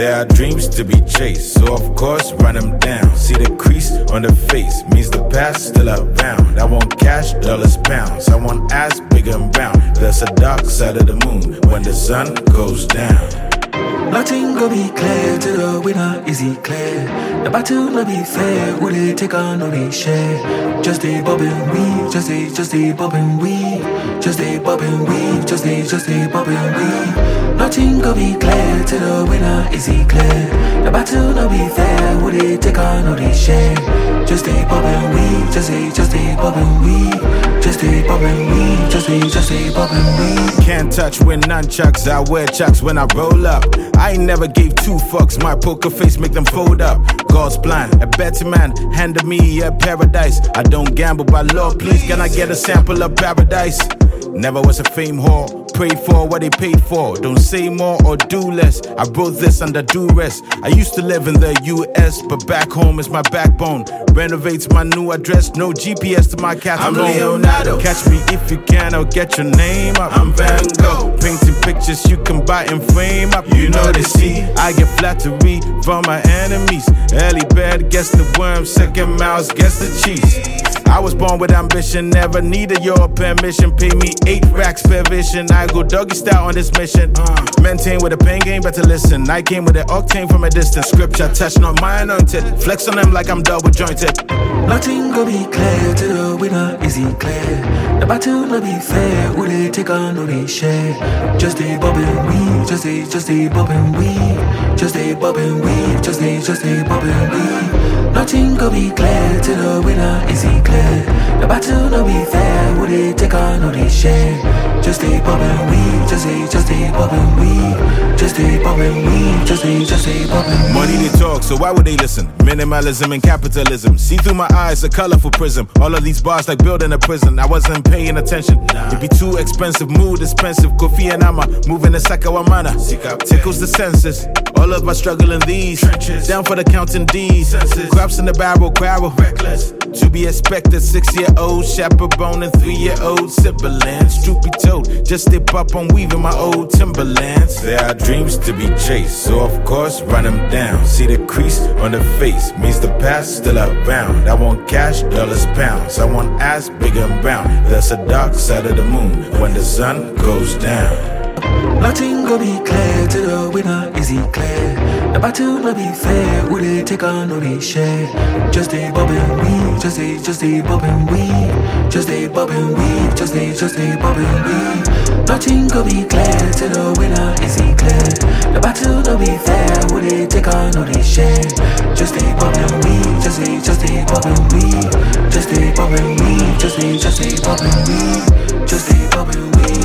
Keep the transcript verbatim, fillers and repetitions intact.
There are dreams to be chased, so of course run them down. See the crease on the face, means the past still around. I want cash, dollars, pounds. I want ass big and brown. There's a dark side of the moon when the sun goes down. Nothing go be clear to the winner, is he clear? The battle no be fair, will they take on or they share? Just a bob and weave, just a, just a bob and weave. Just a bob and weave, just a, just a bob and weave. Nothing go be clear to the winner, is he clear? The battle no be fair, will they take on or they share? Just a bob and weave, just a, just a bob and weave. Just a bob and weave, just a, just a bob and weave. Can't touch with nunchucks, I wear chucks when I roll up. I ain't never gave two fucks, my poker face make them fold up. God's plan, a better man handed me a paradise. I don't gamble by law, please can I get a sample of paradise? Never was a fame whore, prayed for what they paid for. Don't say more or do less, I wrote this under duress. I used to live in the U S, but back home is my backbone. Renovates my new address, no G P S to my catalog. I'm Leonardo. Catch me if you can, I'll get your name up. I'm Van Gogh. Painting pictures you can buy and frame up. You know they see. I get flattery from my enemies. Early bird gets the worm, second mouse gets the cheese. I was born with ambition, never needed your permission. Pay me eight racks per vision. I go doggy style on this mission. Uh, maintain with a pain game, better listen. I came with an octane from a distance. Scripture touch, not my anointed. Flex on them like I'm double jointed. Nothing go be clear to the winner, is he clear? The battle no be fair, will they take on or they share? Just a bob and weave, just a, just a bob and weave. Just a bob and weave, just a, just a bob and weave. Nothing go be clear to the winner, is he clear? The battle no be fair, will they take on or they share? Just a bob and weave, just a, just a bob and weave. Just a bob and weave, just a, just a bob and weave. Money they talk, so why would they listen? Minimalism and capitalism. See through my eyes, a colorful prism. All of these bars like building a prison. I wasn't paying attention. Nah. It be too expensive, mood expensive. Kofi and Ama moving in Sakawamana. Tickles the senses. All of my struggle in these trenches. Down for the counting D's. Senses. Crops in the barrel, quarrel. Reckless. To be expected, six-year-old chaperone and three-year-old siblings. Truth be told, just dip up on weaving my old Timberlands. There are dreams to be chased, so of course run them down. See the crease on the face, means the past still around. I want cash, dollars, pounds. I want ass big and brown. There's a dark side of the moon when the sun goes down. Nothing go be clear to the winner, is he clear? The battle no be fair, will they take on or they share? Just a bob and weave, just a, just a bob and weave. Just a bob and weave, just a, just a bob and weave. Nothing go be clear to the winner, is he clear? The battle no be fair, will they take on or they share? Just a bob and weave, just a, just a bob and weave. Just a bob and weave, just a, just a bob and weave. Just a bob and weave.